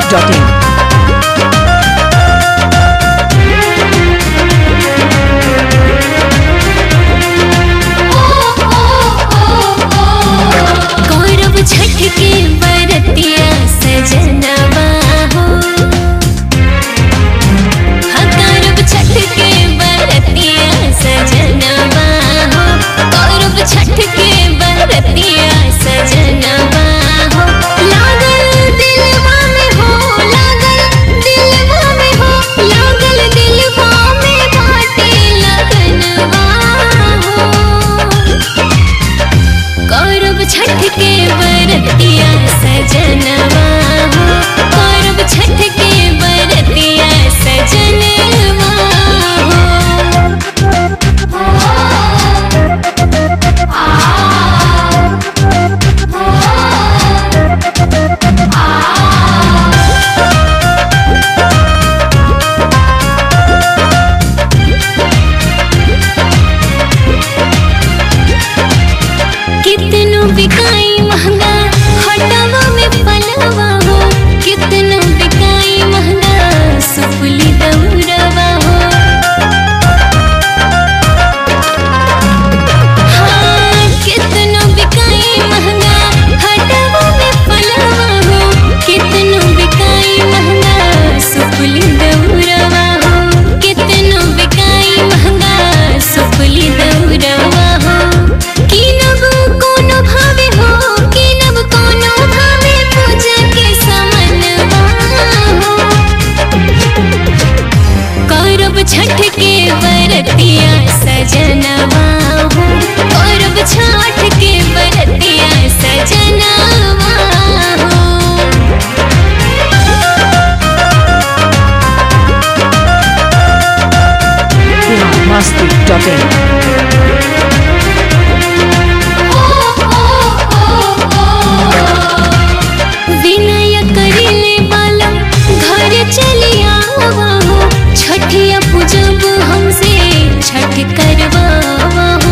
गौरव छठ के बरतिया सजनवा हो, गौरव छठ के बरतिया सजनवा हो, गौरव छठ के बरतिया सजनवा हो। लागल दिलवा में हो, लागल दिलवा में हो, लागल दिलवा में बाटे लगनवा हो। गौरव छठ के बरतिया सजनवा हो, गौरव छठ के बरतिया सजनवा हो। कितनो बिकाई महंगा हटवा में पलवा हो, कितनो बिकाई महंगा सुपुली दौरवा हो। हाँ, कितनो बिकाई महंगा हटवा में पलवा हो, कितनो बिकाई महंगा सुपुली दौरवा हो, कितनो बिकाई महंगा सुपुली दौरवा हो। किनब कोनो भावे हो, किनब कोनो भावे पूजा के समनवा हो। गौरव छठ के बरतिया सजनवा हो, गौरव छठ के बरतिया सजनवा हो। masti.in विनय करिले बालम घर चलिया हो, छठिया पूजब हमसे छठ करवावा हो।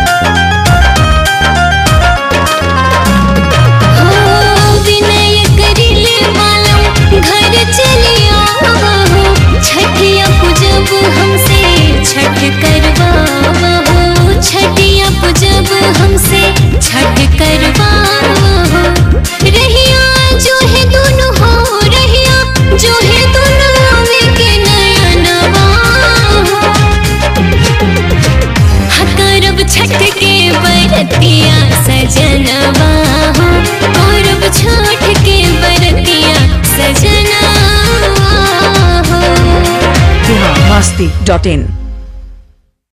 विनय करिले बालम घर चलिया हो, छठिया पूजब हमसे छठ करवावा हो, छठिया पूजब हमसे छठ करवावा हो। रहिया जो है दोनों हो, रहिया जो है दोनों आवे के नयनवा हो। गौरव छठ के बरतिया सजनवा हो, गौरव छठ के बरतिया सजनवा हो। masti.in